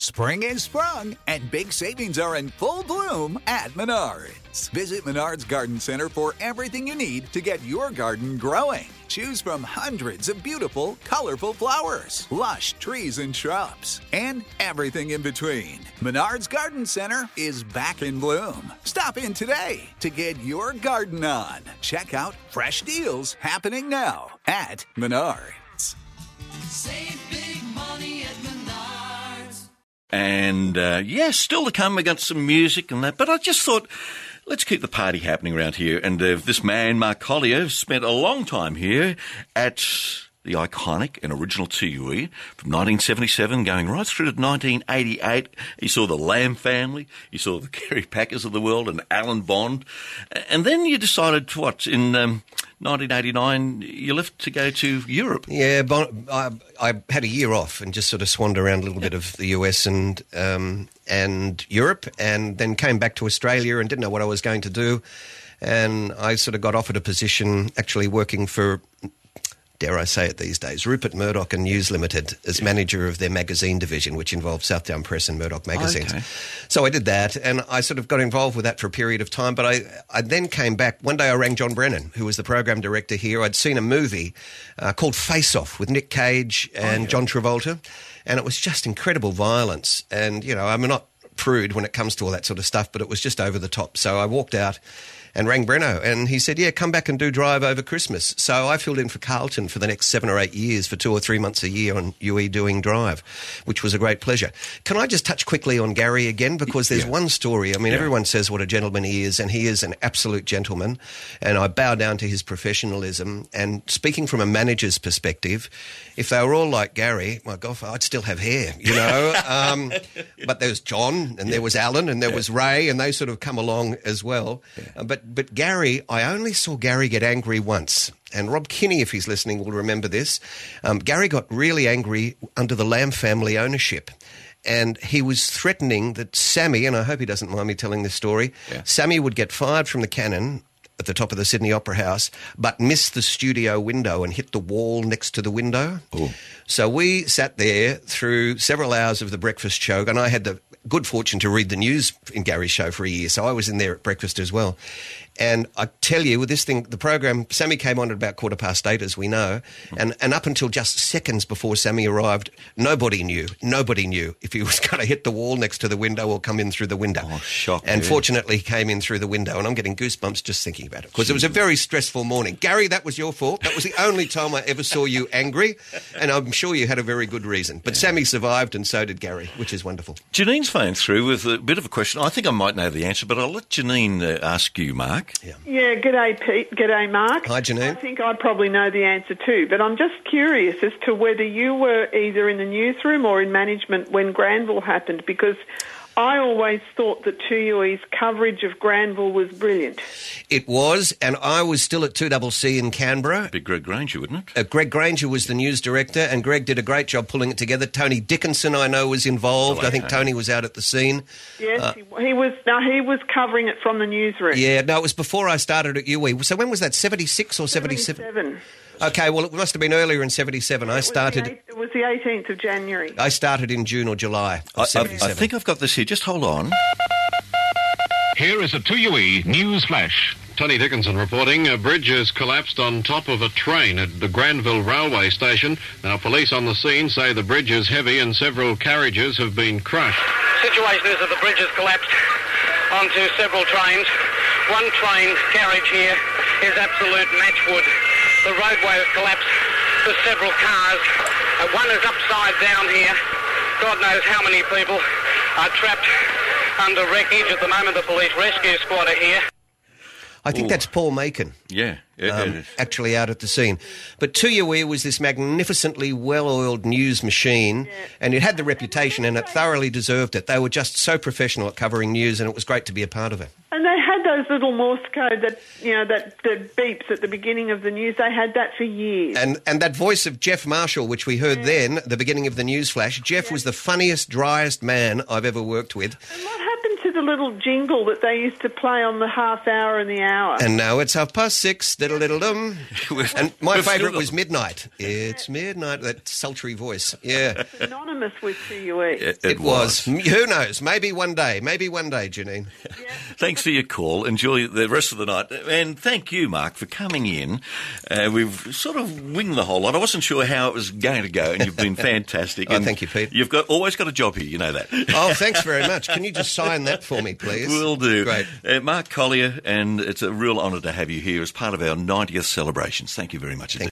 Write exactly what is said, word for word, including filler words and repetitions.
Spring is sprung, and big savings are in full bloom at Menards. Visit Menards Garden Center for everything you need to get your garden growing. Choose from hundreds of beautiful, colorful flowers, lush trees and shrubs, and everything in between. Menards Garden Center is back in bloom. Stop in today to get your garden on. Check out fresh deals happening now at Menards. Save big money at Menards. And, uh, yeah, still to come, we got some music and that. But I just thought, let's keep the party happening around here. And uh, this man, Mark Collier, spent a long time here at the iconic and original T U E from nineteen seventy-seven going right through to nineteen eighty-eight. He saw the Lamb family. He saw the Kerry Packers of the world and Alan Bond. And then you decided, to what, in um, nineteen eighty-nine, you left to go to Europe. Yeah, bon- I, I had a year off and just sort of swanned around a little bit of the U S and um, and Europe, and then came back to Australia and didn't know what I was going to do. And I sort of got offered a position actually working for, dare I say it these days, Rupert Murdoch and News Limited as manager of their magazine division, which involved Southdown Press and Murdoch magazines. Okay. So I did that, and I sort of got involved with that for a period of time. But I, I then came back. One day I rang John Brennan, who was the program director here. I'd seen a movie uh, called Face Off with Nick Cage and oh, yeah. John Travolta, and it was just incredible violence. And, you know, I'm not prude when it comes to all that sort of stuff, but it was just over the top. So I walked out and rang Breno, and he said, yeah, come back and do Drive over Christmas. So I filled in for Carlton for the next seven or eight years for two or three months a year on U E doing Drive, which was a great pleasure. Can I just touch quickly on Gary again? Because there's yeah. one story. I mean, yeah. everyone says what a gentleman he is, and he is an absolute gentleman, and I bow down to his professionalism. And speaking from a manager's perspective, if they were all like Gary, my God, I'd still have hair, you know. um, but there was John, and yeah. there was Alan, and there yeah. was Ray, and they sort of come along as well. Yeah. Uh, but But Gary, I only saw Gary get angry once. And Rob Kinney, if he's listening, will remember this. Um, Gary got really angry under the Lamb family ownership. And he was threatening that Sammy, and I hope he doesn't mind me telling this story, yeah. Sammy would get fired from the Cannon at the top of the Sydney Opera House, but miss the studio window and hit the wall next to the window. Ooh. So we sat there through several hours of the breakfast show, and I had the good fortune to read the news in Gary's show for a year, so I was in there at breakfast as well. And I tell you, with this thing, the program, Sammy came on at about quarter past eight, as we know, and, and up until just seconds before Sammy arrived, nobody knew, nobody knew if he was going to hit the wall next to the window or come in through the window. Oh, shock. And yeah. fortunately, he came in through the window, and I'm getting goosebumps just thinking about it, because it was a very stressful morning. Gary, that was your fault. That was the only time I ever saw you angry, and I'm sure you had a very good reason. But yeah. Sammy survived, and so did Gary, which is wonderful. Janine's phoned through with a bit of a question. I think I might know the answer, but I'll let Janine uh, ask you, Mark. Yeah. Yeah, g'day, Pete. G'day, Mark. Hi, Janine. I think I probably know the answer too, but I'm just curious as to whether you were either in the newsroom or in management when Granville happened, because I always thought that two U E's coverage of Granville was brilliant. It was, and I was still at two C C in Canberra. Big Greg Granger, wouldn't it? Uh, Greg Granger was the news director, and Greg did a great job pulling it together. Tony Dickinson, I know, was involved. Oh, I think Tony was out at the scene. Yes, uh, he, he was. No, he was covering it from the newsroom. Yeah, no, it was before I started at U E. So when was that, seventy-six or seventy-seven? seventy-seven. Okay, well, it must have been earlier in seventy-seven. Yeah, I started... It was, the, it was the eighteenth of January. I started in June or July of I, seventy-seven. I think I've got this here. Just hold on. Here is a two U E news flash. Tony Dickinson reporting a bridge has collapsed on top of a train at the Granville railway station. Now, police on the scene say the bridge is heavy and several carriages have been crushed. The situation is that the bridge has collapsed onto several trains. One train carriage here is absolute matchwood. The roadway has collapsed for several cars. Uh, one is upside down here. God knows how many people are trapped under wreckage. At the moment, the police rescue squad are here. I think Ooh. that's Paul Macon. Yeah. It, um, it is. Actually out at the scene. But two U E was this magnificently well-oiled news machine, yeah. and it had the reputation, and it thoroughly deserved it. They were just so professional at covering news, and it was great to be a part of it. And they had those little Morse code that, you know, that, that beeps at the beginning of the news. They had that for years. And and that voice of Jeff Marshall, which we heard yeah. then, at the beginning of the news flash, Jeff yeah. was the funniest, driest man I've ever worked with. And what happened to the the little jingle that they used to play on the half hour and the hour? And now it's half past six. Diddle diddle dum. And my We've favourite still- was Midnight. It's midnight. That sultry voice. Yeah, Synonymous with T U E. It, it was. Who knows? Maybe one day. Maybe one day, Janine. Thanks for your call. Enjoy the rest of the night. And thank you, Mark, for coming in. Uh, we've sort of winged the whole lot. I wasn't sure how it was going to go, and you've been fantastic. Oh, And thank you, Pete. You've got always got a job here, you know that. Oh, thanks very much. Can you just sign that for me, please? Will do. Great. Uh, Mark Collier, and it's a real honour to have you here as part of our ninetieth celebrations. Thank you very much. Thank